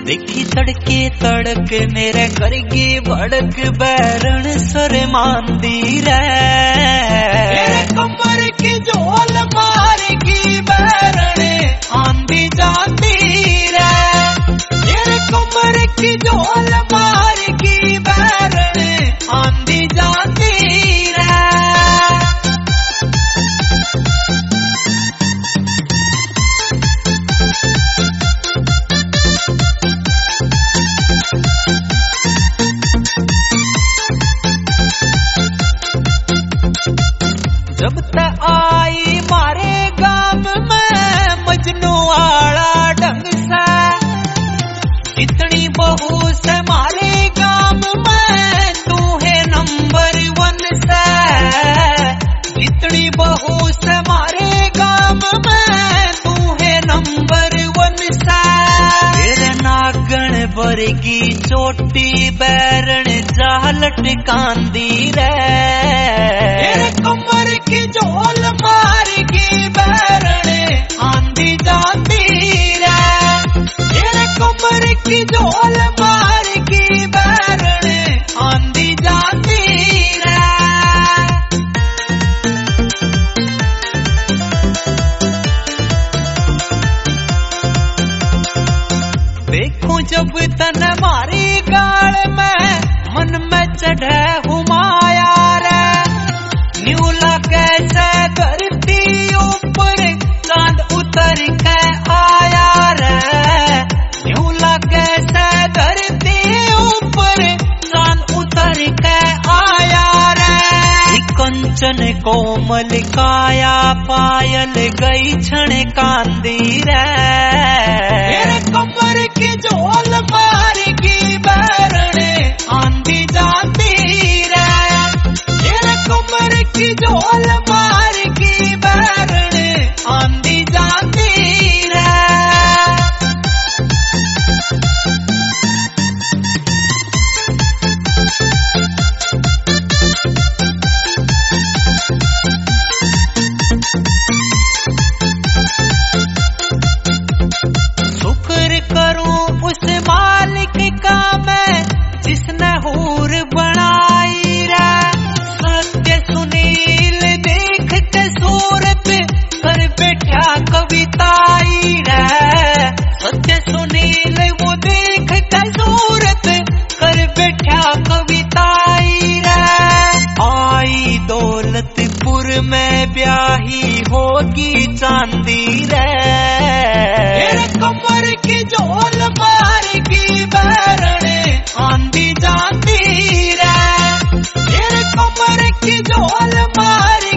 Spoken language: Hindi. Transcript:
देखी तड़के तड़क मेरे करगी भड़क बैरण सर मांदी रे मेरे कमर की झोल मारेगी बैरण आंधी जाती रे मेरे कमर की झोल मारेगी बैरण आंधी जाती रे। जब तक आई मारे गाम में मजनू आला ढंग से इतनी बहू से मारे गाम में तू है नंबर 1 से इतनी बहू से मारे गाम में तू है नंबर 1 से तेरे नागण बरगी चोटी बैरण जालट कांदी रे मेरे कमर की झोल मारेगी बैरण आंधी जाती रे मेरे कमर की झोल मारेगी बैरण आंधी जाती रे। देखूं जब तन मारी गाल में मन में चढ़े हुमाया रे न्यूला कैसे धरती ऊपर चांद उतर के आया रे न्यूला कैसे धरती ऊपर चांद उतर के आया रे कंचन कोमल काया पायल गई क्षण कांदी रे मेरे कमर की झोल मारेगी बैरण आंधी जाती रे मेरे कमर की झोल मारेगी बैरण आंधी जाती रे। शुक्र करूं उस मालिक का मैं जिसने हूर बनाई रे सत्य सुनील देख के सूरत कर बैठा कविताई रे सत्य सुनील वो देख के सूरत कर बैठा कविताई रे आई दौलतपुर में ब्याही होगी चांदी रे मेरे कमर की झोल मारेगी बैरण आंधी जाती रे मेरे कमर की झोल मारेगी